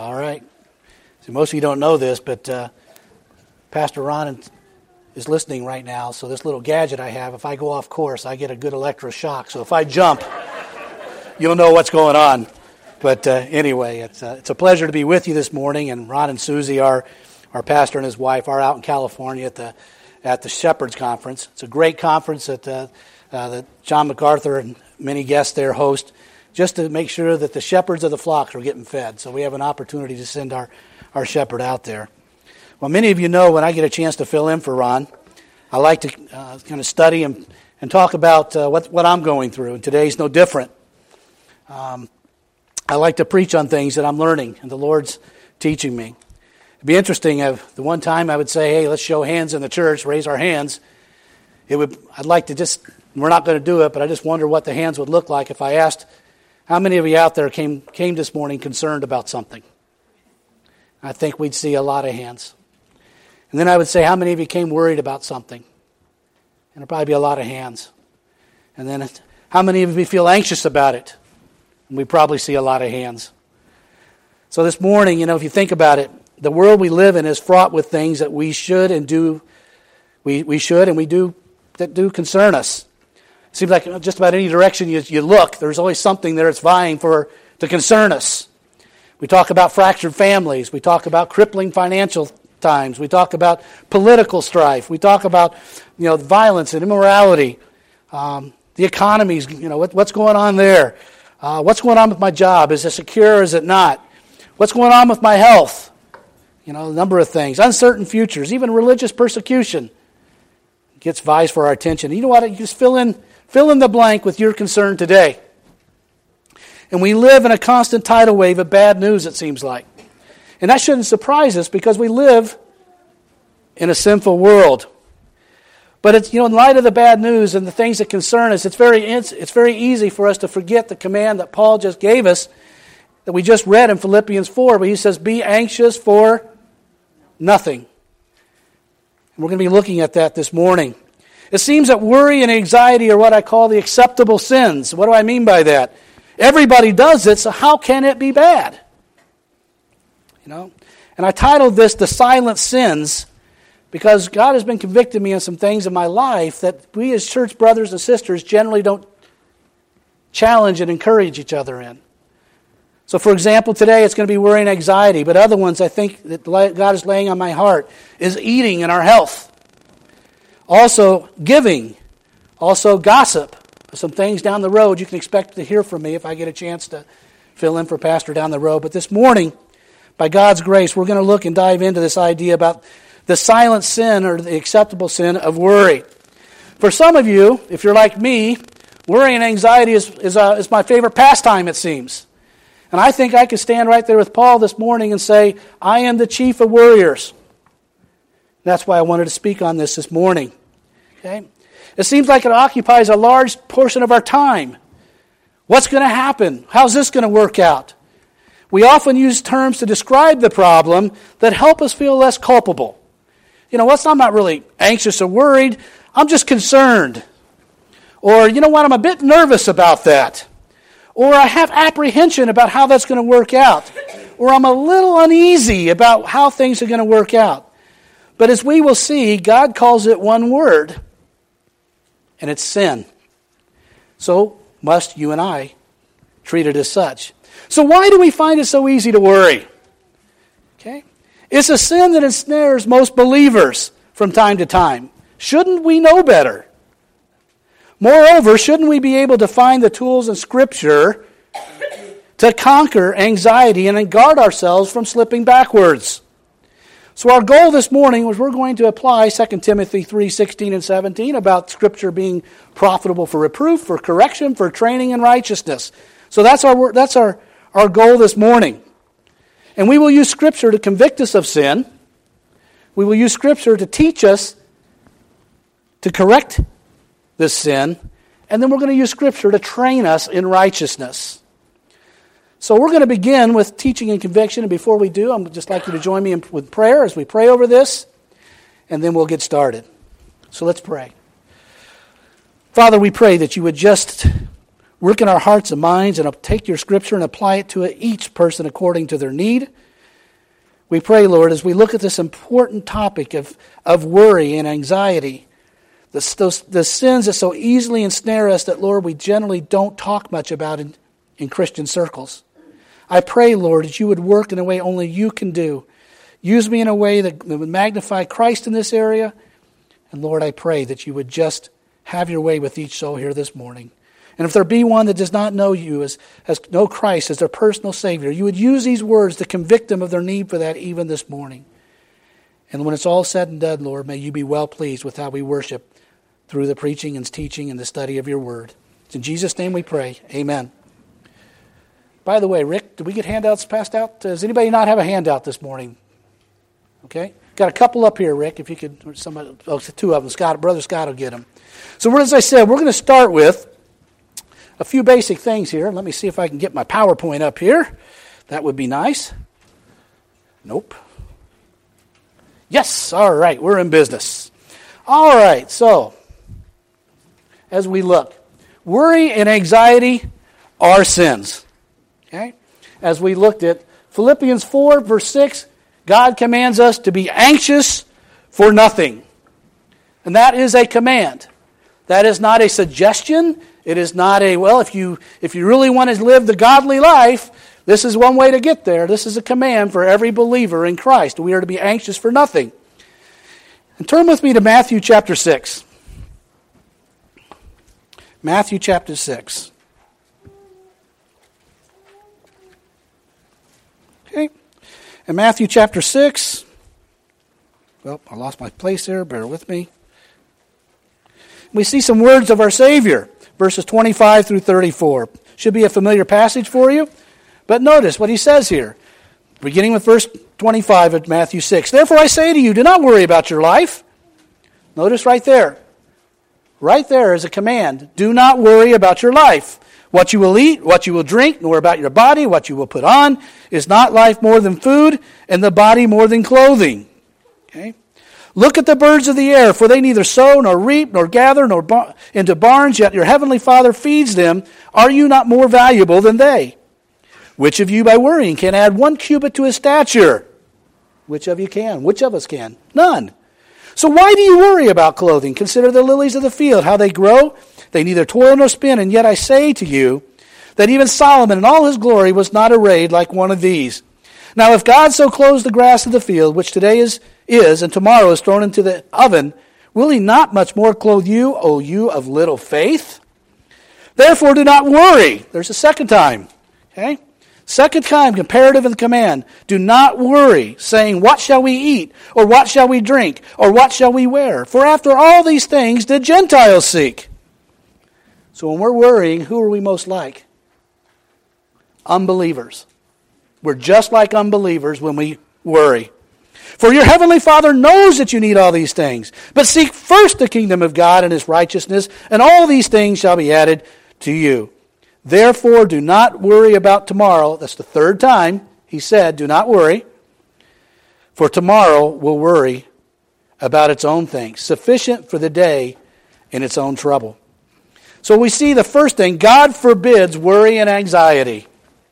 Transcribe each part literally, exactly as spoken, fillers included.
All right. So most of you don't know this, but uh, Pastor Ron is listening right now. So this little gadget I have, if I go off course, I get a good electroshock. So if I jump, you'll know what's going on. But uh, anyway, it's uh, it's a pleasure to be with you this morning. And Ron and Susie, our our pastor and his wife, are out in California at the at the Shepherds Conference. It's a great conference that uh, uh, that John MacArthur and many guests there host, just to make sure that the shepherds of the flocks are getting fed. So we have an opportunity to send our, our shepherd out there. Well, many of you know when I get a chance to fill in for Ron, I like to uh, kind of study and, and talk about uh, what, what I'm going through, and today's no different. Um, I like to preach on things that I'm learning and the Lord's teaching me. It'd be interesting if the one time I would say, hey, let's show hands in the church, raise our hands. It would. I'd like to just, we're not going to do it, but I just wonder what the hands would look like if I asked, how many of you out there came came this morning concerned about something? I think we'd see a lot of hands. And then I would say, how many of you came worried about something? And there'd probably be a lot of hands. And then, how many of you feel anxious about it? And we'd probably see a lot of hands. So this morning, you know, if you think about it, the world we live in is fraught with things that we should and do, we, we should and we do, that do concern us. It seems like just about any direction you, you look, there's always something there that's vying for to concern us. We talk about fractured families. We talk about crippling financial times. We talk about political strife. We talk about, you know, violence and immorality. Um, the economies, you know, what, what's going on there? Uh, what's going on with my job? Is it secure or is it not? What's going on with my health? You know, a number of things. Uncertain futures, even religious persecution gets vies for our attention. You know what? You just fill in Fill in the blank with your concern today. And we live in a constant tidal wave of bad news, it seems like. And that shouldn't surprise us because we live in a sinful world. But it's, you know, in light of the bad news and the things that concern us, it's very it's, it's very easy for us to forget the command that Paul just gave us, that we just read in Philippians four, where he says, be anxious for nothing. And we're going to be looking at that this morning. It seems that worry and anxiety are what I call the acceptable sins. What do I mean by that? Everybody does it, so how can it be bad? You know? And I titled this The Silent Sins because God has been convicting me on some things in my life that we as church brothers and sisters generally don't challenge and encourage each other in. So for example, today it's going to be worry and anxiety, but other ones I think that God is laying on my heart is eating and our health. Also, giving. Also, gossip. Some things down the road you can expect to hear from me if I get a chance to fill in for Pastor down the road. But this morning, by God's grace, we're going to look and dive into this idea about the silent sin or the acceptable sin of worry. For some of you, if you're like me, worry and anxiety is, is, uh, is my favorite pastime, it seems. And I think I could stand right there with Paul this morning and say, I am the chief of worriers. That's why I wanted to speak on this this morning. Okay? It seems like it occupies a large portion of our time. What's going to happen? How's this going to work out? We often use terms to describe the problem that help us feel less culpable. You know, what's I'm not really anxious or worried. I'm just concerned. Or, you know what, I'm a bit nervous about that. Or I have apprehension about how that's going to work out. Or I'm a little uneasy about how things are going to work out. But as we will see, God calls it one word, and it's sin. So must you and I treat it as such. So why do we find it so easy to worry? Okay, it's a sin that ensnares most believers from time to time. Shouldn't we know better? Moreover, shouldn't we be able to find the tools in Scripture to conquer anxiety and guard ourselves from slipping backwards? So our goal this morning was we're going to apply Second Timothy three sixteen and seventeen about Scripture being profitable for reproof, for correction, for training in righteousness. So that's our that's our, our goal this morning. And we will use Scripture to convict us of sin. We will use Scripture to teach us to correct this sin. And then we're going to use Scripture to train us in righteousness. So we're going to begin with teaching and conviction, and before we do, I'd just like you to join me in, with prayer as we pray over this, and then we'll get started. So let's pray. Father, we pray that you would just work in our hearts and minds and take your Scripture and apply it to each person according to their need, We pray, Lord, as we look at this important topic of, of worry and anxiety, the, those, the sins that so easily ensnare us that, Lord, we generally don't talk much about in, in Christian circles. I pray, Lord, that you would work in a way only you can do. Use me in a way that, that would magnify Christ in this area. And Lord, I pray that you would just have your way with each soul here this morning. And if there be one that does not know you, as, as know Christ as their personal Savior, you would use these words to convict them of their need for that even this morning. And when it's all said and done, Lord, may you be well pleased with how we worship through the preaching and teaching and the study of your word. It's in Jesus' name we pray. Amen. By the way, Rick, did we get handouts passed out? Does anybody not have a handout this morning? Okay. Got a couple up here, Rick, if you could, or somebody, oh, two of them. Scott, Brother Scott will get them. So as I said, we're going to start with a few basic things here. Let me see if I can get my PowerPoint up here. That would be nice. Nope. Yes, all right, we're in business. All right, so as we look, worry and anxiety are sins. Okay? As we looked at Philippians four, verse six, God commands us to be anxious for nothing. And that is a command. That is not a suggestion. It is not a, well, if you if you really want to live the godly life, this is one way to get there. This is a command for every believer in Christ. We are to be anxious for nothing. And turn with me to Matthew chapter six. Matthew chapter six. Okay. In Matthew chapter six, well, I lost my place there, bear with me. We see some words of our Savior, verses twenty-five through thirty-four. Should be a familiar passage for you, but notice what he says here, beginning with verse twenty-five of Matthew six. Therefore I say to you, do not worry about your life. Notice right there. Right there is a command. Do not worry about your life. What you will eat, what you will drink, nor about your body, what you will put on. Is not life more than food, and the body more than clothing? Okay. Look at the birds of the air, for they neither sow, nor reap, nor gather, nor bar- into barns, yet your heavenly Father feeds them. Are you not more valuable than they? Which of you by worrying can add one cubit to his stature? Which of you can? Which of us can? None. So why do you worry about clothing? Consider the lilies of the field, how they grow. They neither toil nor spin, and yet I say to you that even Solomon in all his glory was not arrayed like one of these. Now if God so clothes the grass of the field, which today is, is and tomorrow is thrown into the oven, will he not much more clothe you, O you of little faith? Therefore do not worry. There's a second time. Okay? Second time, comparative in the command. Do not worry, saying, what shall we eat? Or what shall we drink? Or what shall we wear? For after all these things did Gentiles seek. So when we're worrying, who are we most like? Unbelievers. We're just like unbelievers when we worry. For your heavenly Father knows that you need all these things. But seek first the kingdom of God and his righteousness, and all these things shall be added to you. Therefore, do not worry about tomorrow. That's the third time he said, do not worry. For tomorrow will worry about its own things. Sufficient for the day in its own trouble. So we see the first thing, God forbids worry and anxiety.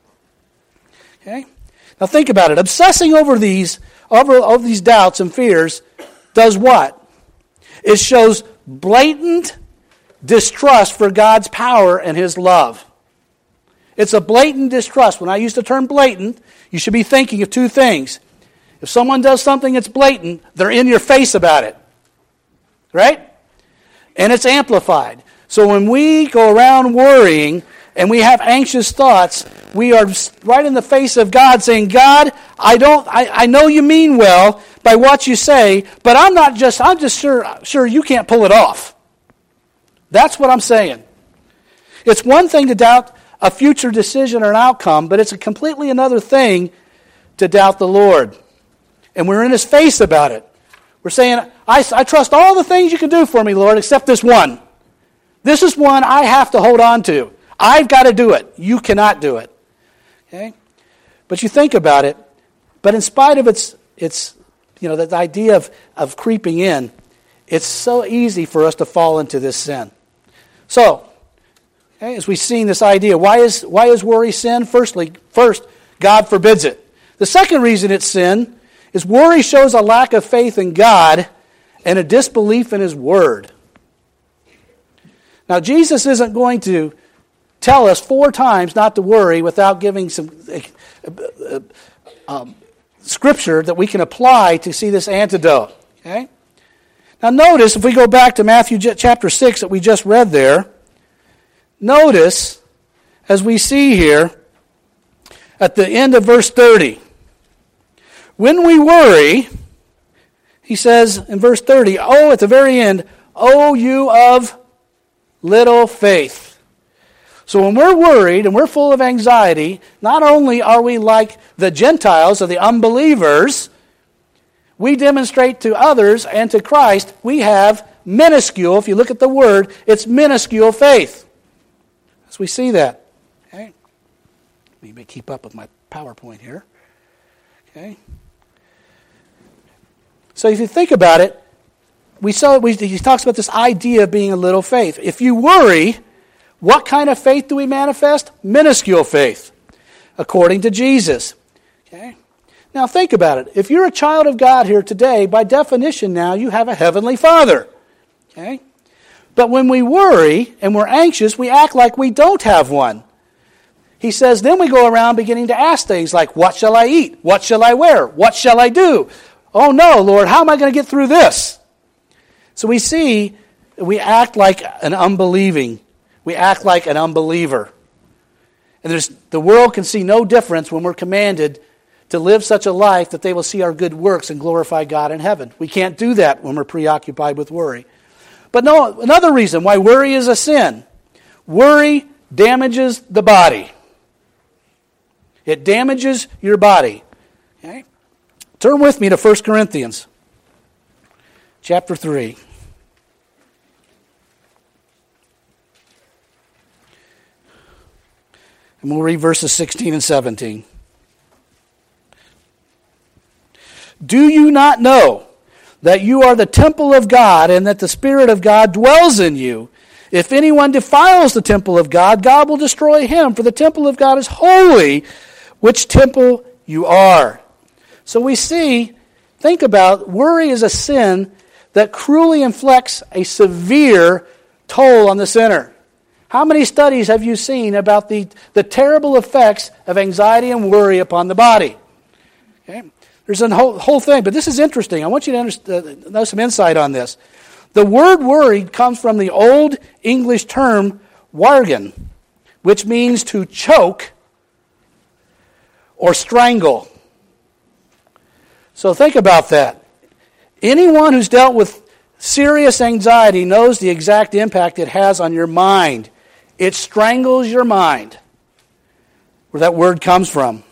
Okay? Now think about it. Obsessing over these, over, over these doubts and fears does what? It shows blatant distrust for God's power and his love. It's a blatant distrust. When I use the term blatant, you should be thinking of two things. If someone does something that's blatant, they're in your face about it. Right? And it's amplified. So when we go around worrying and we have anxious thoughts, we are right in the face of God saying, God, I don't I, I know you mean well by what you say, but I'm not just I'm just sure sure you can't pull it off. That's what I'm saying. It's one thing to doubt a future decision or an outcome, but it's a completely another thing to doubt the Lord. And we're in his face about it. We're saying, I, I trust all the things you can do for me, Lord, except this one. This is one I have to hold on to. I've got to do it. You cannot do it. Okay? But you think about it, but in spite of its, its you know, the idea of, of creeping in, it's so easy for us to fall into this sin. So, okay, as we've seen this idea, why is why is worry sin? Firstly, first, God forbids it. The second reason it's sin is worry shows a lack of faith in God and a disbelief in His Word. Now, Jesus isn't going to tell us four times not to worry without giving some uh, um, scripture that we can apply to see this antidote. Okay? Now notice, if we go back to Matthew chapter six that we just read there, notice, as we see here, at the end of verse thirty, when we worry, he says in verse thirty, oh, at the very end, oh, you of little faith. So when we're worried and we're full of anxiety, not only are we like the Gentiles or the unbelievers, we demonstrate to others and to Christ we have minuscule, if you look at the word, it's minuscule faith. As we see that. Okay. Let me keep up with my PowerPoint here. Okay. So if you think about it, we saw we, he talks about this idea of being a little faith. If you worry, what kind of faith do we manifest? Minuscule faith, according to Jesus. Okay. Now think about it. If you're a child of God here today, by definition now you have a heavenly Father. Okay? But when we worry and we're anxious, we act like we don't have one. He says, then we go around beginning to ask things like, what shall I eat? What shall I wear? What shall I do? Oh no, Lord, how am I going to get through this? So we see, we act like an unbelieving. We act like an unbeliever. And there's, the world can see no difference when we're commanded to live such a life that they will see our good works and glorify God in heaven. We can't do that when we're preoccupied with worry. But no, another reason why worry is a sin. Worry damages the body. It damages your body. Okay? Turn with me to First Corinthians chapter three. And we'll read verses sixteen and seventeen. Do you not know that you are the temple of God and that the Spirit of God dwells in you? If anyone defiles the temple of God, God will destroy him, for the temple of God is holy, which temple you are. So we see, think about, worry is a sin that cruelly inflicts a severe toll on the sinner. How many studies have you seen about the, the terrible effects of anxiety and worry upon the body? Okay. There's a whole, whole thing, but this is interesting. I want you to understand, uh, know some insight on this. The word worry comes from the Old English term wargen, which means to choke or strangle. So think about that. Anyone who's dealt with serious anxiety knows the exact impact it has on your mind. It strangles your mind, where that word comes from.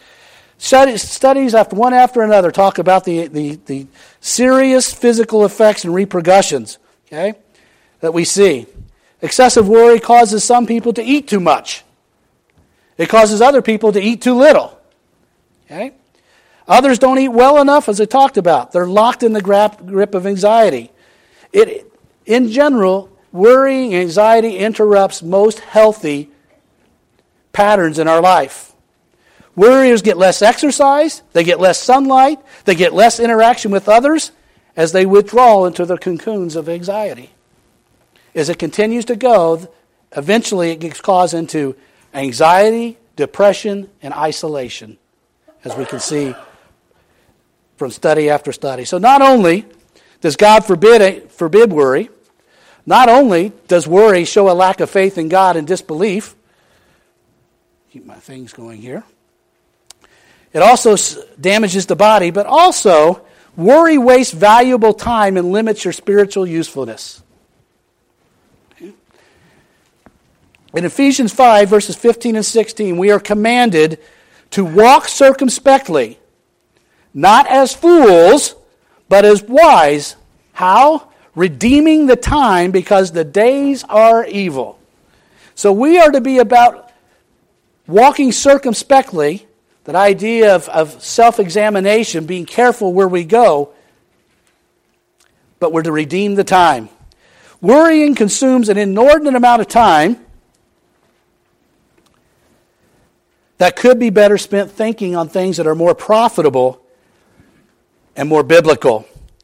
Studies after one after another talk about the, the, the serious physical effects and repercussions, okay, that we see. Excessive worry causes some people to eat too much. It causes other people to eat too little. Okay? Others don't eat well enough, as I talked about. They're locked in the grip of anxiety. It, in general, worrying and anxiety interrupts most healthy patterns in our life. Worriers get less exercise, they get less sunlight, they get less interaction with others as they withdraw into the cocoons of anxiety. As it continues to go, eventually it gets caused into anxiety, depression, and isolation, as we can see from study after study. So not only does God forbid, forbid worry, not only does worry show a lack of faith in God and disbelief, keep my things going here, it also damages the body, but also worry wastes valuable time and limits your spiritual usefulness. Okay. In Ephesians five, verses fifteen and sixteen, we are commanded to walk circumspectly, not as fools, but as wise. How? Redeeming the time, because the days are evil. So we are to be about walking circumspectly. That idea of, of self-examination, being careful where we go, but we're to redeem the time. Worrying consumes an inordinate amount of time that could be better spent thinking on things that are more profitable and more biblical.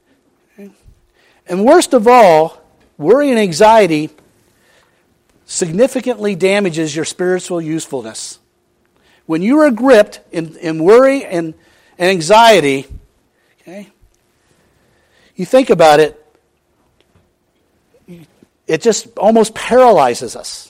And worst of all, worry and anxiety significantly damages your spiritual usefulness. When you are gripped in, in worry and, and anxiety, okay, you think about it, it just almost paralyzes us.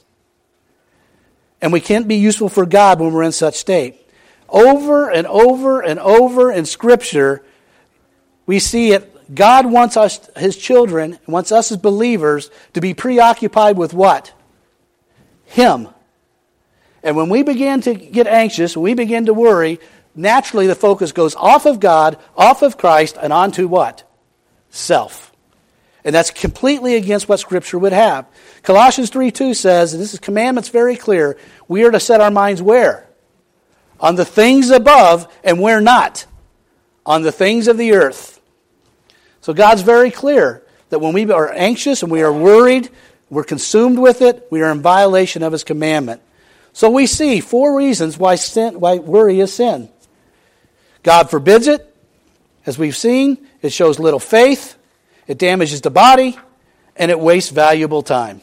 And we can't be useful for God when we're in such state. Over and over and over in Scripture, we see it. God wants us, His children, wants us as believers to be preoccupied with what? Him. And when we begin to get anxious, when we begin to worry, naturally the focus goes off of God, off of Christ, and onto what? Self. And that's completely against what Scripture would have. Colossians three two says, and this is commandments very clear, we are to set our minds where? On the things above, and where not? On the things of the earth. So God's very clear that when we are anxious and we are worried, we're consumed with it, we are in violation of His commandment. So we see four reasons why sin, why worry is sin. God forbids it. As we've seen, it shows little faith, it damages the body, and it wastes valuable time.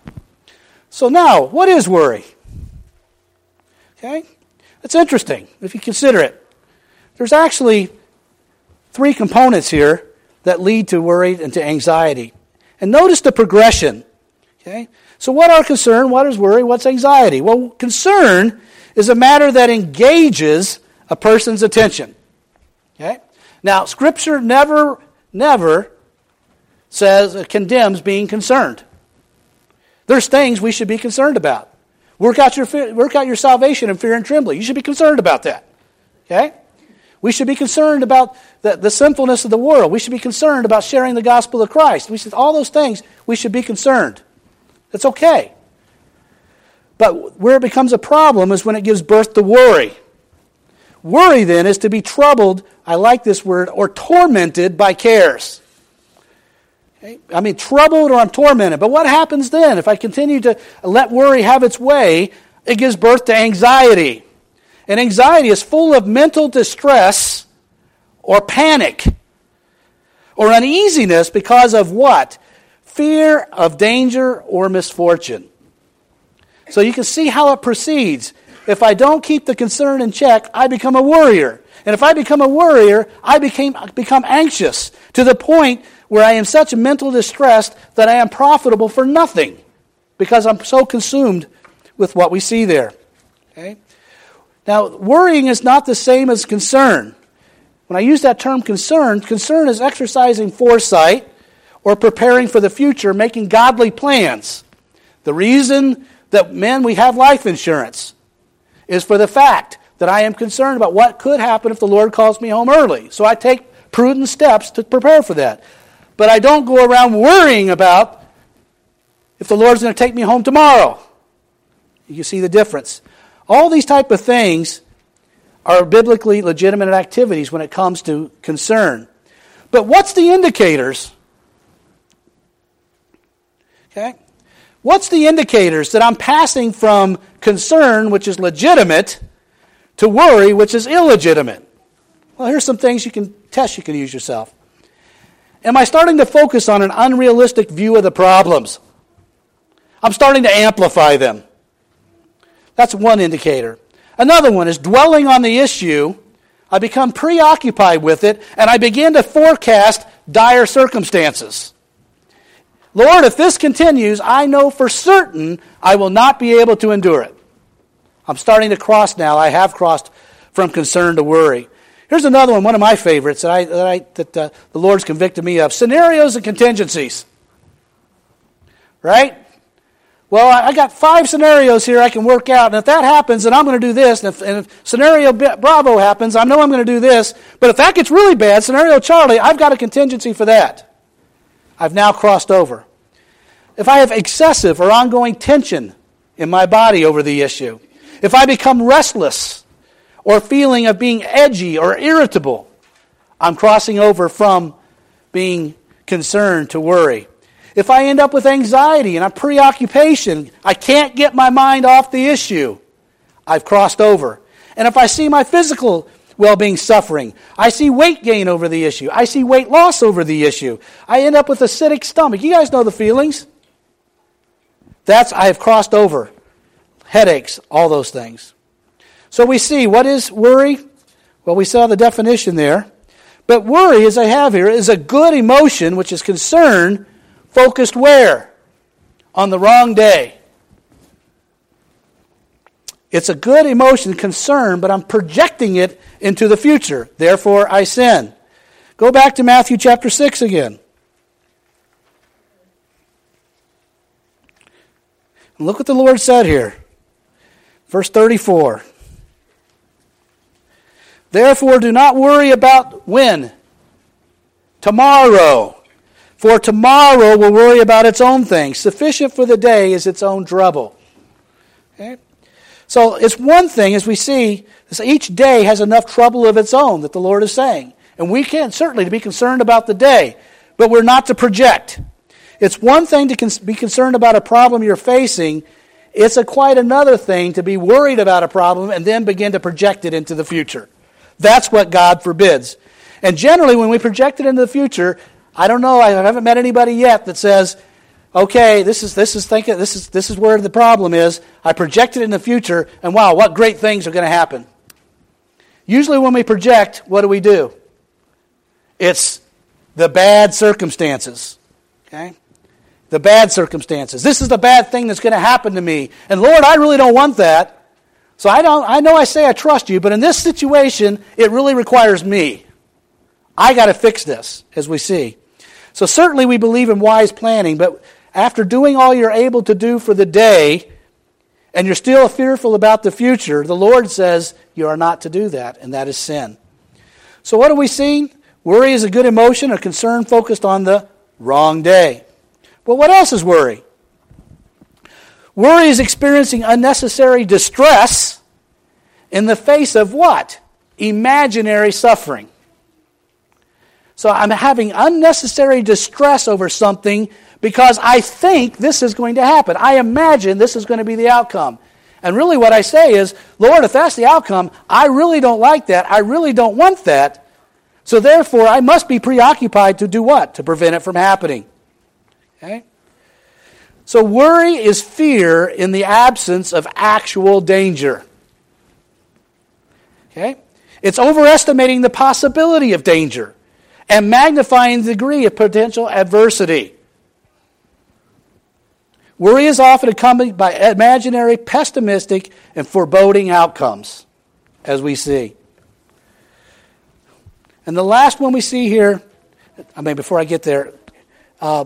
So now, what is worry? Okay? It's interesting if you consider it. There's actually three components here that lead to worry and to anxiety. And notice the progression. Okay? So what are concern? What is worry? What's anxiety? Well, concern is a matter that engages a person's attention. Okay? Now, Scripture never, never says, uh, condemns being concerned. There's things we should be concerned about. Work out your work out your salvation in fear and trembling. You should be concerned about that. Okay? We should be concerned about the, the sinfulness of the world. We should be concerned about sharing the gospel of Christ. We should, all those things, we should be concerned. It's okay. But where it becomes a problem is when it gives birth to worry. Worry, then, is to be troubled, I like this word, or tormented by cares. Okay? I mean, troubled or I'm tormented. But what happens then? If I continue to let worry have its way, it gives birth to anxiety. And anxiety is full of mental distress or panic or uneasiness because of what? Fear of danger or misfortune. So you can see how it proceeds. If I don't keep the concern in check, I become a worrier. And if I become a worrier, I became, become anxious to the point where I am such mental distress that I am profitable for nothing because I'm so consumed with what we see there. Okay? Now, worrying is not the same as concern. When I use that term concern, concern is exercising foresight or preparing for the future, making godly plans. The reason that, men, we have life insurance is for the fact that I am concerned about what could happen if the Lord calls me home early. So I take prudent steps to prepare for that. But I don't go around worrying about if the Lord's going to take me home tomorrow. You see the difference. All these type of things are biblically legitimate activities when it comes to concern. But what's the indicators? Okay? What's the indicators that I'm passing from concern, which is legitimate, to worry, which is illegitimate? Well, here's some things you can test, you can use yourself. Am I starting to focus on an unrealistic view of the problems? I'm starting to amplify them. That's one indicator. Another one is dwelling on the issue. I become preoccupied with it, and I begin to forecast dire circumstances. Lord, if this continues, I know for certain I will not be able to endure it. I'm starting to cross now. I have crossed from concern to worry. Here's another one, one of my favorites that, I, that, I, that uh, the Lord's convicted me of. Scenarios and contingencies. Right? Well, I got five scenarios here I can work out, and if that happens, then I'm going to do this. And if, and if scenario Bravo happens, I know I'm going to do this. But if that gets really bad, scenario Charlie, I've got a contingency for that. I've now crossed over. If I have excessive or ongoing tension in my body over the issue, if I become restless or feeling of being edgy or irritable, I'm crossing over from being concerned to worry. If I end up with anxiety and a preoccupation, I can't get my mind off the issue, I've crossed over. And if I see my physical well-being suffering. I see weight gain over the issue. I see weight loss over the issue. I end up with acidic stomach. You guys know the feelings. That's, I have crossed over. Headaches, all those things. So we see, what is worry? Well, we saw the definition there. But worry, as I have here, is a good emotion which is concern focused where? On the wrong day. It's a good emotion, concern, but I'm projecting it into the future. Therefore, I sin. Go back to Matthew chapter six again. And look what the Lord said here. Verse thirty-four. Therefore, do not worry about when? Tomorrow. For tomorrow will worry about its own things. Sufficient for the day is its own trouble. Okay? So it's one thing, as we see, each day has enough trouble of its own that the Lord is saying. And we can certainly to be concerned about the day, but we're not to project. It's one thing to be concerned about a problem you're facing. It's a quite another thing to be worried about a problem and then begin to project it into the future. That's what God forbids. And generally, when we project it into the future, I don't know, I haven't met anybody yet that says, okay, this is this is thinking this is this is where the problem is. I project it in the future, and wow, what great things are going to happen. Usually when we project, what do we do? It's the bad circumstances. Okay? The bad circumstances. This is the bad thing that's going to happen to me. And Lord, I really don't want that. So I don't I know I say I trust you, but in this situation, it really requires me. I got to fix this, as we see. So certainly we believe in wise planning, but after doing all you're able to do for the day, and you're still fearful about the future, the Lord says you are not to do that, and that is sin. So what do we see? Worry is a good emotion or concern focused on the wrong day. Well, what else is worry? Worry is experiencing unnecessary distress in the face of what? Imaginary suffering. So I'm having unnecessary distress over something because I think this is going to happen. I imagine this is going to be the outcome. And really what I say is, Lord, if that's the outcome, I really don't like that. I really don't want that. So therefore, I must be preoccupied to do what? To prevent it from happening. Okay? So worry is fear in the absence of actual danger. Okay? It's overestimating the possibility of danger and magnifying the degree of potential adversity. Worry is often accompanied by imaginary, pessimistic, and foreboding outcomes, as we see. And the last one we see here, I mean, before I get there, uh,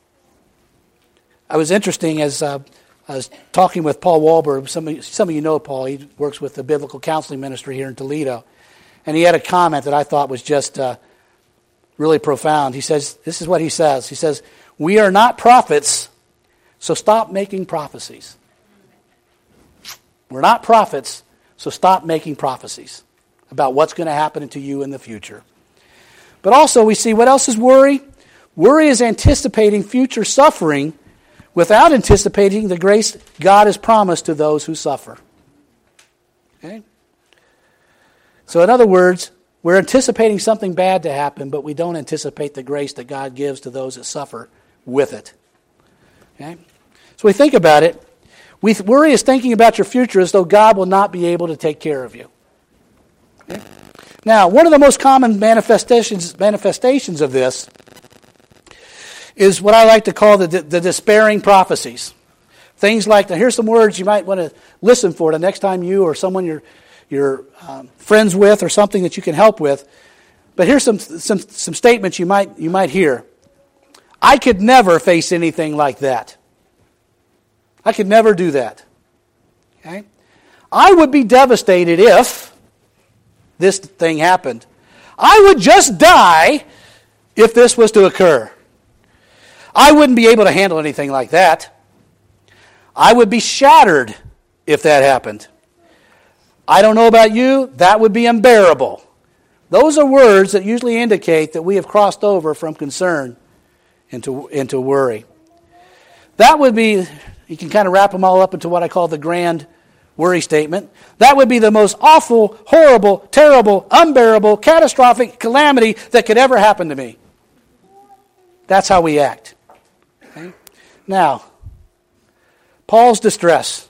I was interesting as uh, I was talking with Paul Wahlberg. Some of, some of you know Paul. He works with the Biblical Counseling Ministry here in Toledo. And he had a comment that I thought was just uh, really profound. He says, this is what he says. He says, we are not prophets, so stop making prophecies. We're not prophets, so stop making prophecies about what's going to happen to you in the future. But also we see, what else is worry? Worry is anticipating future suffering without anticipating the grace God has promised to those who suffer. Okay? So in other words, we're anticipating something bad to happen, but we don't anticipate the grace that God gives to those that suffer with it. Okay? So we think about it. We th- worry is thinking about your future as though God will not be able to take care of you. Okay? Now, one of the most common manifestations manifestations of this is what I like to call the, the despairing prophecies. Things like, now here's some words you might want to listen for the next time you or someone you're, you're um, friends with or something that you can help with. But here's some, some, some statements you might, you might hear. I could never face anything like that. I could never do that. Okay? I would be devastated if this thing happened. I would just die if this was to occur. I wouldn't be able to handle anything like that. I would be shattered if that happened. I don't know about you, that would be unbearable. Those are words that usually indicate that we have crossed over from concern into, into worry. That would be, you can kind of wrap them all up into what I call the grand worry statement. That would be the most awful, horrible, terrible, unbearable, catastrophic calamity that could ever happen to me. That's how we act. Okay? Now, Paul's distress.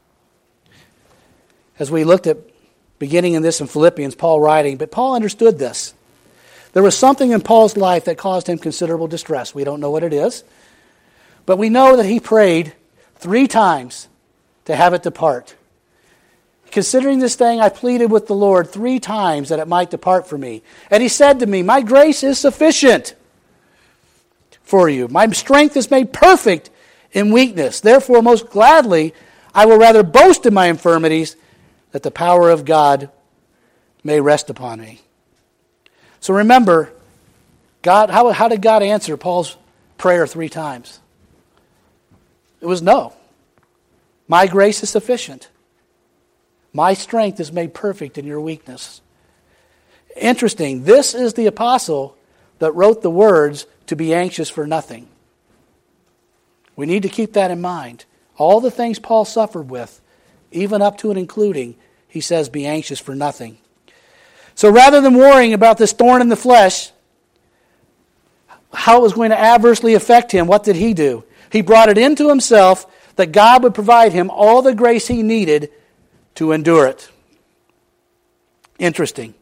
As we looked at beginning in this in Philippians, Paul writing, but Paul understood this. There was something in Paul's life that caused him considerable distress. We don't know what it is, but we know that he prayed three times to have it depart. Considering this thing, I pleaded with the Lord three times that it might depart from me. And he said to me, my grace is sufficient for you. My strength is made perfect in weakness. Therefore, most gladly, I will rather boast in my infirmities, that the power of God may rest upon me. So remember, God, how, how did God answer Paul's prayer three times? It was no. My grace is sufficient. My strength is made perfect in your weakness. Interesting. This is the apostle that wrote the words to be anxious for nothing. We need to keep that in mind. All the things Paul suffered with, even up to and including, he says, be anxious for nothing. So rather than worrying about this thorn in the flesh, how it was going to adversely affect him, what did he do? He brought it into himself that God would provide him all the grace he needed to endure it. Interesting.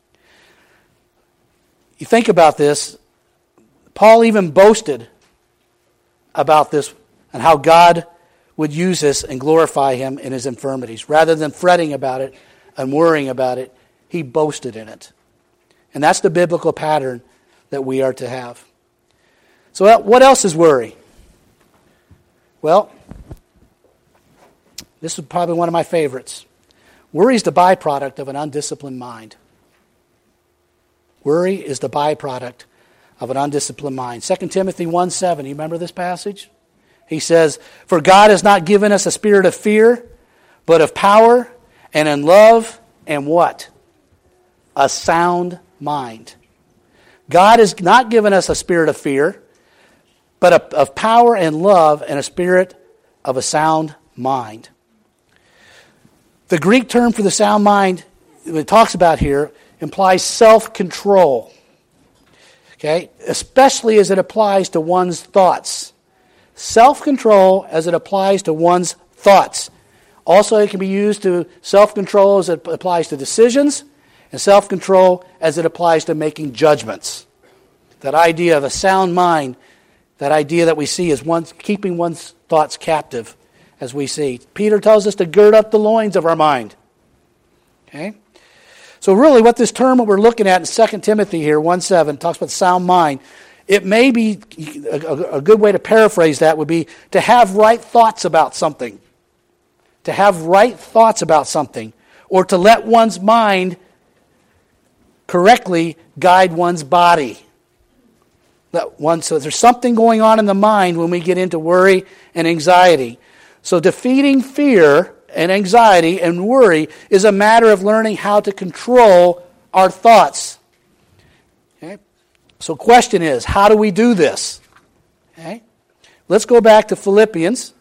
You think about this, Paul even boasted about this and how God would use this and glorify him in his infirmities. Rather than fretting about it and worrying about it, he boasted in it. And that's the biblical pattern that we are to have. So what else is worry? Well, this is probably one of my favorites. Worry is the byproduct of an undisciplined mind. Worry is the byproduct of an undisciplined mind. Second Timothy one seven, you remember this passage? He says, for God has not given us a spirit of fear, but of power and in love and what? A sound mind. God has not given us a spirit of fear, but of power and love and a spirit of a sound mind. The Greek term for the sound mind that it talks about here implies self-control. Okay? Especially as it applies to one's thoughts. Self-control as it applies to one's thoughts. Also, it can be used to self-control as it applies to decisions, and self-control as it applies to making judgments. That idea of a sound mind, that idea that we see as one, keeping one's thoughts captive, as we see. Peter tells us to gird up the loins of our mind. Okay? So really what this term that we're looking at in Second Timothy here, one seven, talks about sound mind. It may be, a, a good way to paraphrase that would be to have right thoughts about something. To have right thoughts about something. Or to let one's mind correctly guide one's body. Let one, so there's something going on in the mind when we get into worry and anxiety. So defeating fear and anxiety and worry is a matter of learning how to control our thoughts. Okay? So question is, how do we do this? Okay? Let's go back to Philippians.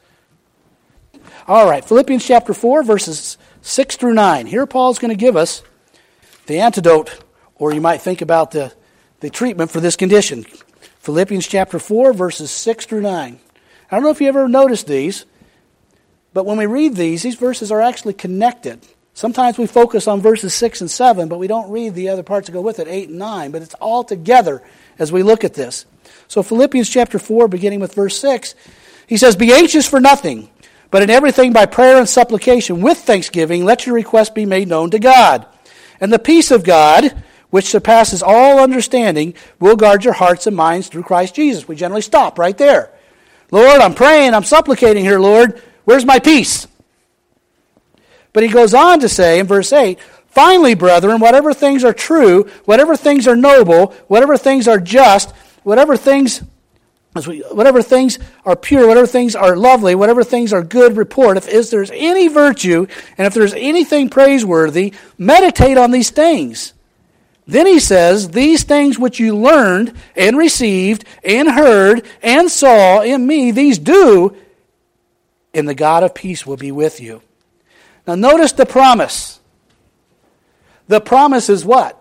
All right, Philippians chapter four, verses six through nine. Here Paul's going to give us the antidote, or you might think about the, the treatment for this condition. Philippians chapter four, verses six through nine. I don't know if you ever noticed these, but when we read these, these verses are actually connected. Sometimes we focus on verses six and seven, but we don't read the other parts that go with it, eight and nine, but it's all together as we look at this. So Philippians chapter four, beginning with verse six, he says, be anxious for nothing, but in everything by prayer and supplication with thanksgiving, let your requests be made known to God. And the peace of God, which surpasses all understanding, will guard your hearts and minds through Christ Jesus. We generally stop right there. Lord, I'm praying, I'm supplicating here, Lord. Where's my peace? But he goes on to say in verse eight, finally, brethren, whatever things are true, whatever things are noble, whatever things are just, whatever things whatever things are pure, whatever things are lovely, whatever things are good report, if is there's any virtue, and if there's anything praiseworthy, meditate on these things. Then he says, these things which you learned and received and heard and saw in me, these do, and the God of peace will be with you. Now notice the promise. The promise is what?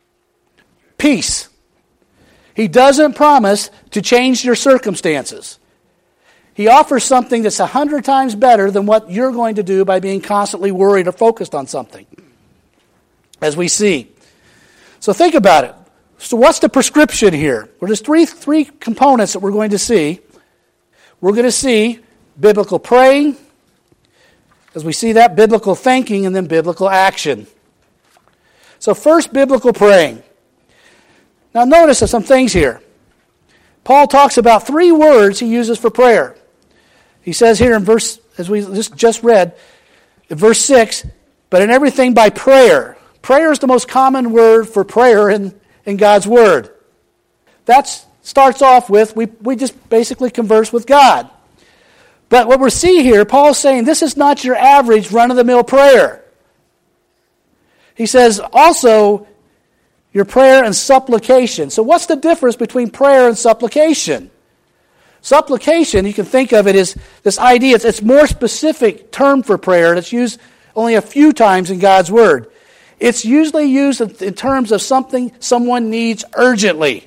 Peace. He doesn't promise to change your circumstances. He offers something that's a hundred times better than what you're going to do by being constantly worried or focused on something, as we see. So think about it. So what's the prescription here? Well, there's three, three components that we're going to see. We're going to see biblical praying, as we see that, biblical thinking, and then biblical action. So first, biblical praying. Now notice some things here. Paul talks about three words he uses for prayer. He says here in verse, as we just read, in verse six, but in everything by prayer. Prayer is the most common word for prayer in, in God's Word. That starts off with, we, we just basically converse with God. But what we see here, Paul's saying this is not your average run-of-the-mill prayer. He says also your prayer and supplication. So what's the difference between prayer and supplication? Supplication, you can think of it as this idea, it's, it's more specific term for prayer, and it's used only a few times in God's Word. It's usually used in, in terms of something someone needs urgently.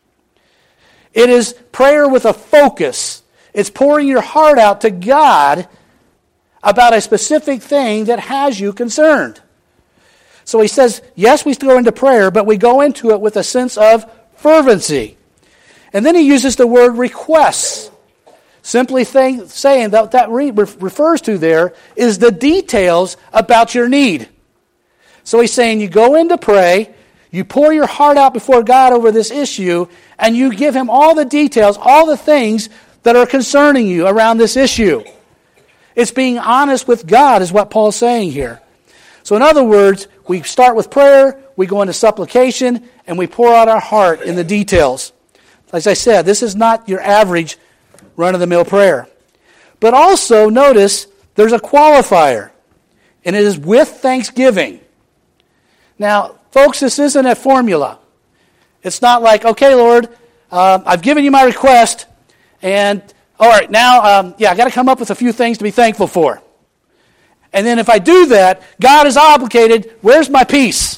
It is prayer with a focus. It's pouring your heart out to God about a specific thing that has you concerned. So he says, yes, we go into prayer, but we go into it with a sense of fervency. And then he uses the word requests. Simply thing, saying that that re- refers to there is the details about your need. So he's saying you go in to pray, you pour your heart out before God over this issue, and you give him all the details, all the things that are concerning you around this issue. It's being honest with God is what Paul's saying here. So in other words, we start with prayer, we go into supplication, and we pour out our heart in the details. As I said, this is not your average run-of-the-mill prayer. But also, notice, there's a qualifier, and it is with thanksgiving. Now, folks, this isn't a formula. It's not like, okay, Lord, uh, I've given you my request, and all right, now, um, yeah, I got to come up with a few things to be thankful for. And then if I do that, God is obligated, where's my peace?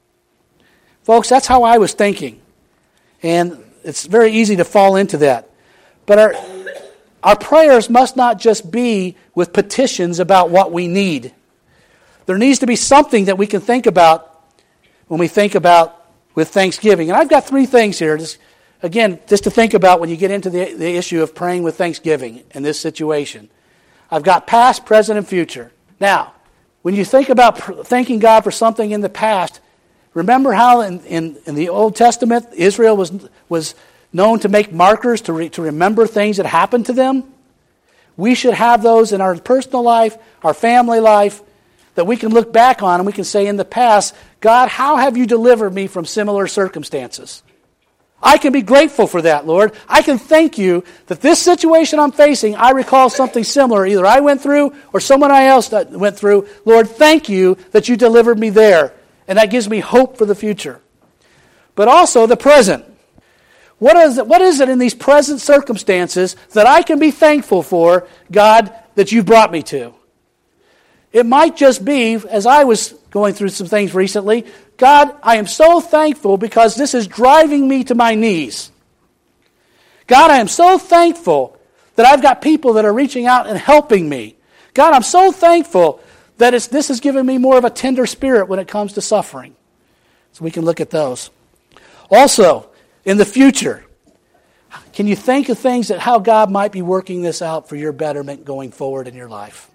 Folks, that's how I was thinking. And it's very easy to fall into that. But our, our prayers must not just be with petitions about what we need. There needs to be something that we can think about when we think about with thanksgiving. And I've got three things here, just, again, just to think about when you get into the, the issue of praying with thanksgiving in this situation. I've got past, present, and future. Now, when you think about pr- thanking God for something in the past, remember how in, in, in the Old Testament, Israel was, was known to make markers to, re, to remember things that happened to them? We should have those in our personal life, our family life, that we can look back on and we can say in the past, God, how have you delivered me from similar circumstances? I can be grateful for that, Lord. I can thank you that this situation I'm facing, I recall something similar. Either I went through or someone else went through. Lord, thank you that you delivered me there. And that gives me hope for the future. But also the present. What is it, what is it in these present circumstances that I can be thankful for, God, that you brought me to? It might just be, as I was going through some things recently, God, I am so thankful because this is driving me to my knees. God, I am so thankful that I've got people that are reaching out and helping me. God, I'm so thankful that it's, this has given me more of a tender spirit when it comes to suffering. So we can look at those. Also, in the future, can you think of things that how God might be working this out for your betterment going forward in your life?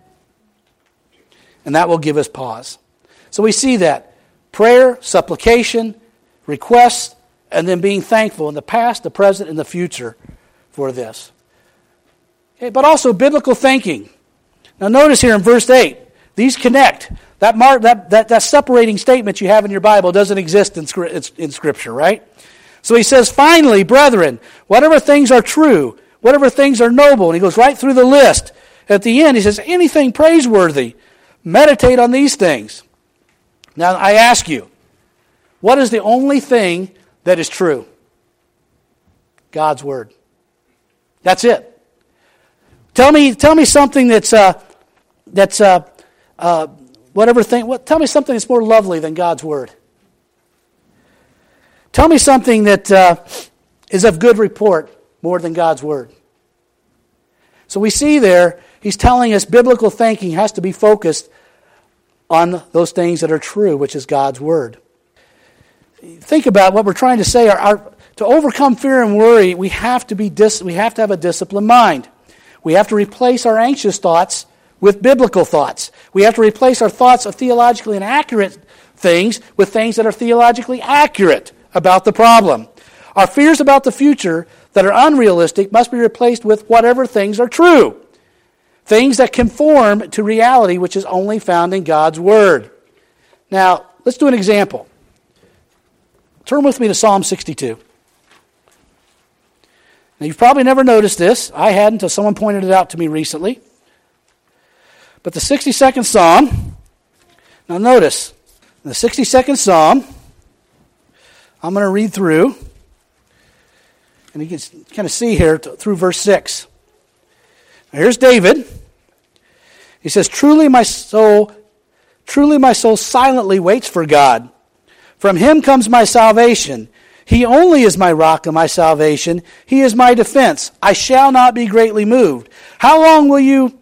And that will give us pause. So we see that. Prayer, supplication, requests, and then being thankful in the past, the present, and the future for this. Okay, but also biblical thinking. Now notice here in verse eight, these connect. That, mark, that, that, that separating statement you have in your Bible doesn't exist in, in Scripture, right? So he says, finally, brethren, whatever things are true, whatever things are noble, and he goes right through the list. At the end, he says, anything praiseworthy, meditate on these things. Now, I ask you, what is the only thing that is true? God's Word. That's it. Tell me, tell me something that's uh, that's uh, uh, whatever thing, what, tell me something that's more lovely than God's Word. Tell me something that uh, is of good report more than God's Word. So we see there, he's telling us biblical thinking has to be focused on those things that are true, which is God's Word. Think about what we're trying to say. Our, our, to overcome fear and worry, we have to be dis, we have to have a disciplined mind. We have to replace our anxious thoughts with biblical thoughts. We have to replace our thoughts of theologically inaccurate things with things that are theologically accurate about the problem. Our fears about the future that are unrealistic must be replaced with whatever things are true. Things that conform to reality, which is only found in God's Word. Now, let's do an example. Turn with me to Psalm sixty-two. Now, you've probably never noticed this. I hadn't until someone pointed it out to me recently. But the sixty-second Psalm, now notice, the sixty-second Psalm, I'm going to read through, and you can kind of see here through verse six. Now here's David. He says, Truly my soul, truly my soul silently waits for God. From him comes my salvation. He only is my rock and my salvation. He is my defense. I shall not be greatly moved. How long will you,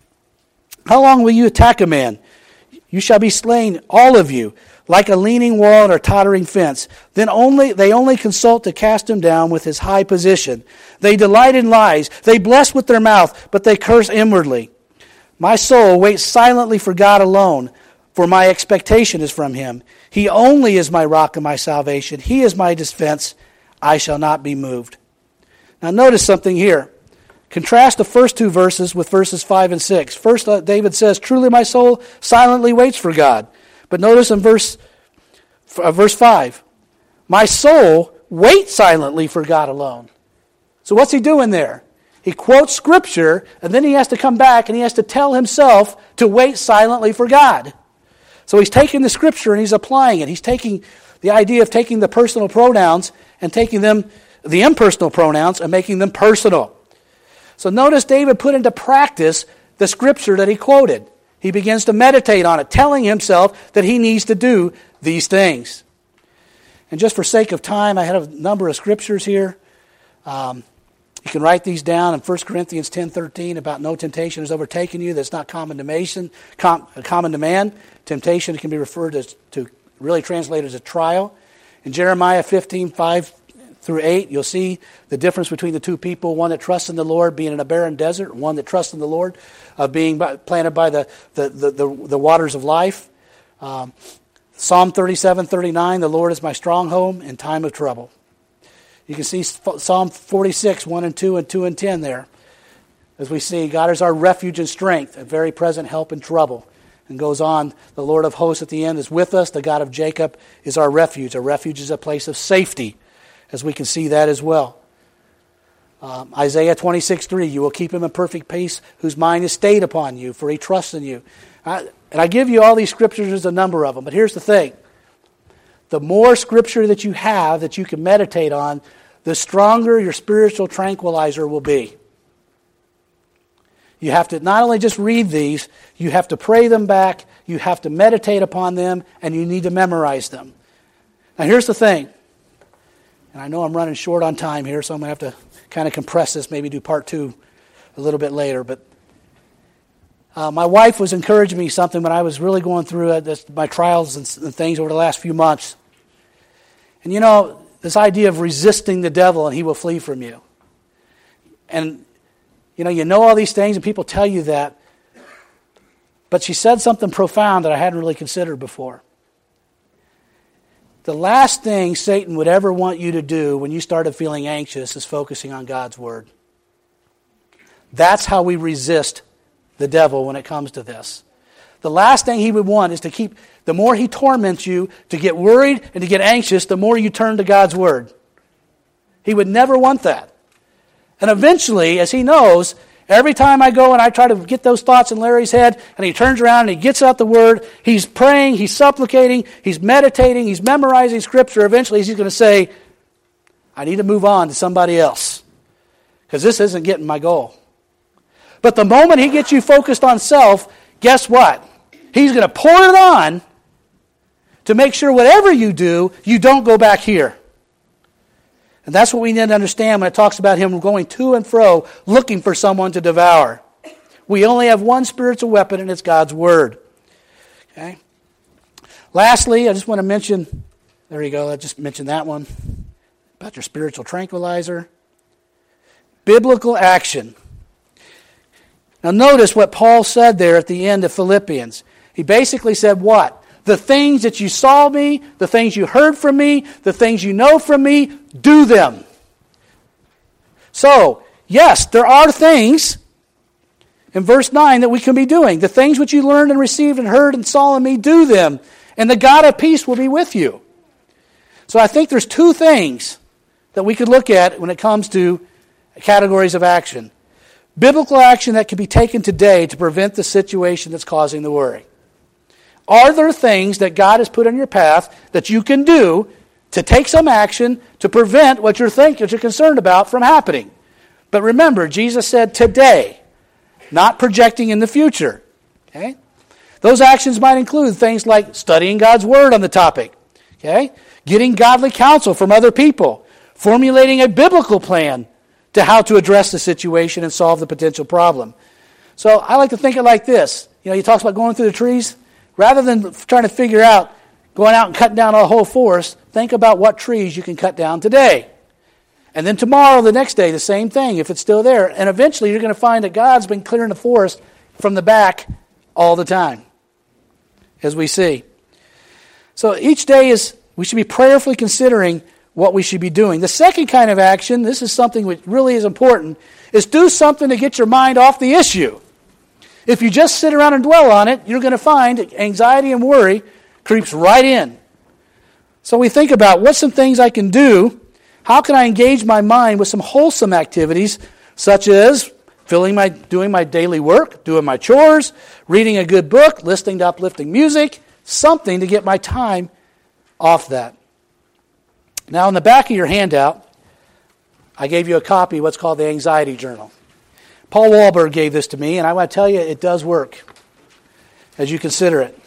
how long will you attack a man? You shall be slain, all of you, like a leaning wall or tottering fence. Then only they only consult to cast him down with his high position. They delight in lies. They bless with their mouth, but they curse inwardly. My soul waits silently for God alone, for my expectation is from him. He only is my rock and my salvation. He is my defense. I shall not be moved. Now notice something here. Contrast the first two verses with verses five and six. First, uh, David says, Truly my soul silently waits for God. But notice in verse, uh, verse five, my soul waits silently for God alone. So what's he doing there? He quotes Scripture, and then he has to come back and he has to tell himself to wait silently for God. So he's taking the Scripture and he's applying it. He's taking the idea of taking the personal pronouns and taking them, the impersonal pronouns, and making them personal. So notice David put into practice the Scripture that he quoted. He begins to meditate on it, telling himself that he needs to do these things. And just for sake of time, I have a number of scriptures here. Um, you can write these down in First Corinthians ten thirteen about no temptation has overtaken you that's not common to, man, com, common to man. Temptation can be referred to, to really translated as a trial. In Jeremiah fifteen five through eight, you'll see the difference between the two people, one that trusts in the Lord being in a barren desert, one that trusts in the Lord of uh, being by, planted by the, the, the, the, the waters of life. Um, Psalm thirty-seven thirty-nine, the Lord is my stronghold in time of trouble. You can see Psalm forty-six, one and two, and two and ten there. As we see, God is our refuge and strength, a very present help in trouble. And goes on, the Lord of hosts at the end is with us. The God of Jacob is our refuge. A refuge is a place of safety, as we can see that as well. Um, Isaiah twenty-six three, you will keep him in perfect peace whose mind is stayed upon you, for he trusts in you. I, and I give you all these scriptures, there's a number of them. But here's the thing. The more scripture that you have that you can meditate on, the stronger your spiritual tranquilizer will be. You have to not only just read these, you have to pray them back, you have to meditate upon them, and you need to memorize them. Now here's the thing. And I know I'm running short on time here, so I'm going to have to kind of compress this, maybe do part two a little bit later. But uh, my wife was encouraging me something when I was really going through uh, this, my trials and, and things over the last few months. And you know, this idea of resisting the devil and he will flee from you. And you know, you know all these things and people tell you that. But she said something profound that I hadn't really considered before. The last thing Satan would ever want you to do when you started feeling anxious is focusing on God's Word. That's how we resist the devil when it comes to this. The last thing he would want is to keep, the more he torments you, to get worried and to get anxious, the more you turn to God's Word. He would never want that. And eventually, as he knows, every time I go and I try to get those thoughts in Larry's head, and he turns around and he gets out the Word, he's praying, he's supplicating, he's meditating, he's memorizing Scripture. Eventually he's going to say, I need to move on to somebody else, because this isn't getting my goal. But the moment he gets you focused on self, guess what? He's going to pour it on to make sure whatever you do, you don't go back here. And that's what we need to understand when it talks about him going to and fro, looking for someone to devour. We only have one spiritual weapon, and it's God's Word. Okay. Lastly, I just want to mention, there you go, I just mentioned that one, about your spiritual tranquilizer. Biblical action. Now notice what Paul said there at the end of Philippians. He basically said what? The things that you saw me, the things you heard from me, the things you know from me, do them. So, yes, there are things in verse nine that we can be doing. The things which you learned and received and heard and saw in me, do them. And the God of peace will be with you. So I think there's two things that we could look at when it comes to categories of action. Biblical action that can be taken today to prevent the situation that's causing the worry. Are there things that God has put on your path that you can do to take some action to prevent what you're thinking, what you're concerned about from happening? But remember, Jesus said today, not projecting in the future. Okay? Those actions might include things like studying God's Word on the topic, okay? Getting godly counsel from other people, formulating a biblical plan to how to address the situation and solve the potential problem. So I like to think it like this. You know, he talks about going through the trees. Rather than trying to figure out going out and cutting down a whole forest, think about what trees you can cut down today. And then tomorrow, the next day, the same thing, if it's still there. And eventually you're going to find that God's been clearing the forest from the back all the time, as we see. So each day is, we should be prayerfully considering what we should be doing. The second kind of action, this is something which really is important, is do something to get your mind off the issue. If you just sit around and dwell on it, you're going to find anxiety and worry creeps right in. So we think about what's some things I can do. How can I engage my mind with some wholesome activities, such as filling my, doing my daily work, doing my chores, reading a good book, listening to uplifting music, something to get my time off that. Now, in the back of your handout, I gave you a copy of what's called the Anxiety Journal. Paul Wahlberg gave this to me, and I want to tell you it does work as you consider it.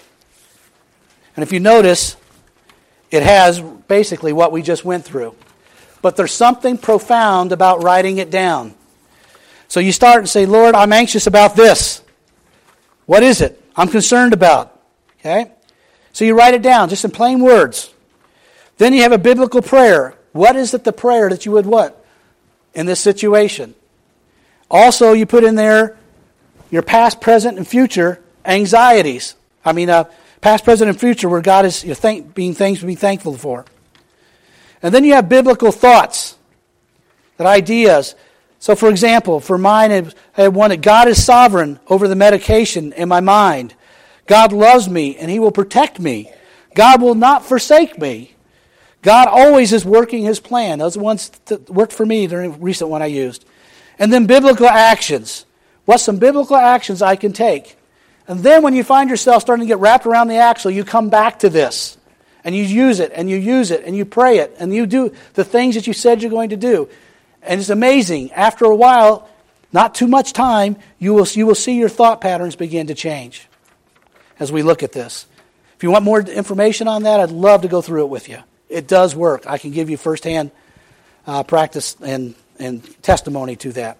And if you notice, it has basically what we just went through. But there's something profound about writing it down. So you start and say, Lord, I'm anxious about this. What is it I'm concerned about? Okay? So you write it down, just in plain words. Then you have a biblical prayer. What is it the prayer that you would want in this situation? Also, you put in there your past, present, and future anxieties. I mean, uh, past, present, and future where God is you think, being things to be thankful for. And then you have biblical thoughts, that ideas. So, for example, for mine, I had one that God is sovereign over the medication in my mind. God loves me, and He will protect me. God will not forsake me. God always is working His plan. Those are the ones that worked for me during the recent one I used. And then biblical actions. What's some biblical actions I can take? And then when you find yourself starting to get wrapped around the axle, you come back to this. And you use it, and you use it, and you pray it, and you do the things that you said you're going to do. And it's amazing. After a while, not too much time, you will, you will see your thought patterns begin to change as we look at this. If you want more information on that, I'd love to go through it with you. It does work. I can give you firsthand uh, practice and, and testimony to that.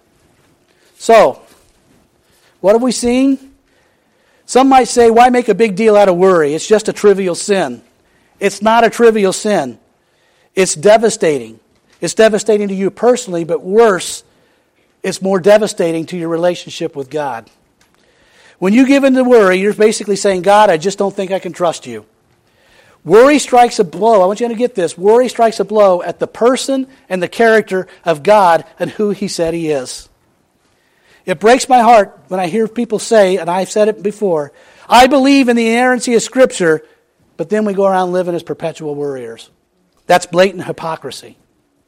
So, what have we seen? Some might say, why make a big deal out of worry? It's just a trivial sin. It's not a trivial sin. It's devastating. It's devastating to you personally, but worse, it's more devastating to your relationship with God. When you give in to worry, you're basically saying, God, I just don't think I can trust you. Worry strikes a blow. I want you to get this. Worry strikes a blow at the person and the character of God and who He said He is. It breaks my heart when I hear people say, and I've said it before, I believe in the inerrancy of Scripture, but then we go around living as perpetual worriers. That's blatant hypocrisy.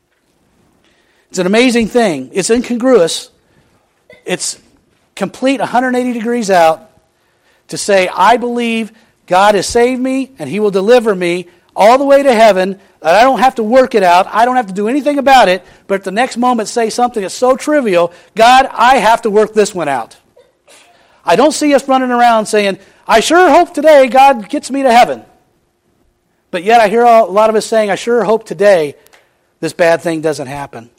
It's an amazing thing. It's incongruous. It's complete one hundred eighty degrees out to say, I believe God has saved me and He will deliver me all the way to heaven, that I don't have to work it out, I don't have to do anything about it, but at the next moment say something that's so trivial, God, I have to work this one out. I don't see us running around saying, I sure hope today God gets me to heaven. But yet I hear a lot of us saying, I sure hope today this bad thing doesn't happen.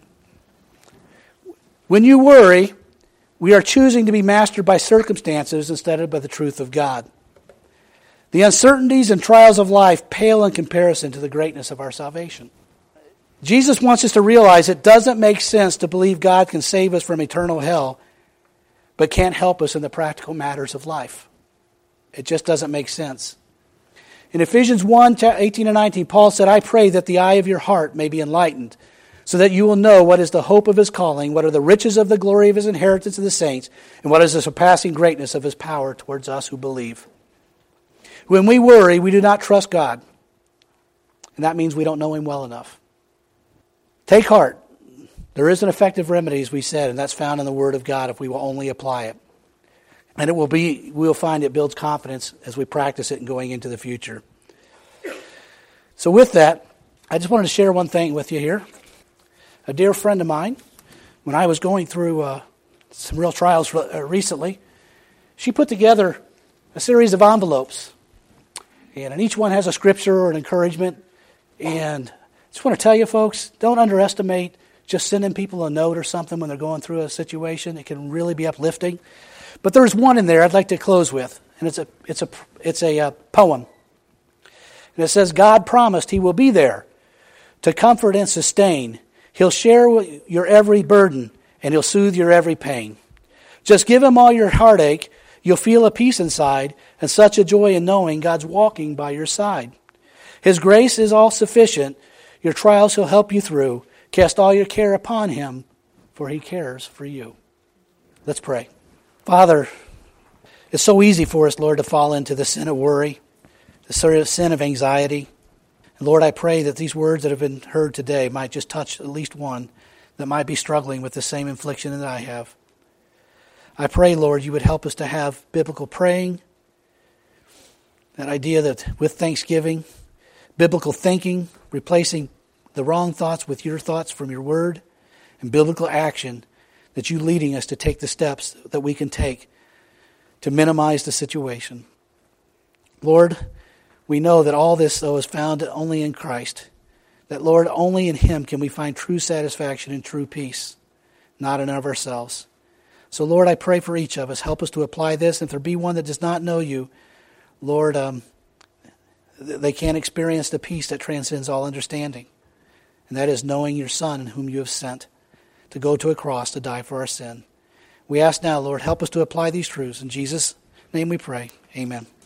When you worry, we are choosing to be mastered by circumstances instead of by the truth of God. The uncertainties and trials of life pale in comparison to the greatness of our salvation. Jesus wants us to realize it doesn't make sense to believe God can save us from eternal hell, but can't help us in the practical matters of life. It just doesn't make sense. In Ephesians one, eighteen and nineteen, Paul said, I pray that the eye of your heart may be enlightened, so that you will know what is the hope of his calling, what are the riches of the glory of his inheritance of the saints, and what is the surpassing greatness of his power towards us who believe. When we worry, we do not trust God. And that means we don't know him well enough. Take heart. There is an effective remedy, as we said, and that's found in the Word of God if we will only apply it. And it will be, we will find it builds confidence as we practice it and going into the future. So with that, I just wanted to share one thing with you here. A dear friend of mine, when I was going through uh, some real trials recently, she put together a series of envelopes. And, and each one has a scripture or an encouragement. And I just want to tell you, folks, don't underestimate just sending people a note or something when they're going through a situation. It can really be uplifting. But there's one in there I'd like to close with, and it's a it's a it's a uh, poem. And it says, God promised he will be there to comfort and sustain. He'll share your every burden, and he'll soothe your every pain. Just give him all your heartache. You'll feel a peace inside, and such a joy in knowing God's walking by your side. His grace is all sufficient. Your trials he'll help you through. Cast all your care upon him, for he cares for you. Let's pray. Father, it's so easy for us, Lord, to fall into the sin of worry, the sin of anxiety. And Lord, I pray that these words that have been heard today might just touch at least one that might be struggling with the same affliction that I have. I pray, Lord, you would help us to have biblical praying, that idea that with thanksgiving, biblical thinking, replacing the wrong thoughts with your thoughts from your word, and biblical action, that you leading us to take the steps that we can take to minimize the situation. Lord, we know that all this, though, is found only in Christ. That, Lord, only in him can we find true satisfaction and true peace, not in and of ourselves. So, Lord, I pray for each of us. Help us to apply this. If there be one that does not know you, Lord, um, they can't experience the peace that transcends all understanding. And that is knowing your Son whom you have sent to go to a cross to die for our sin. We ask now, Lord, help us to apply these truths. In Jesus' name we pray. Amen.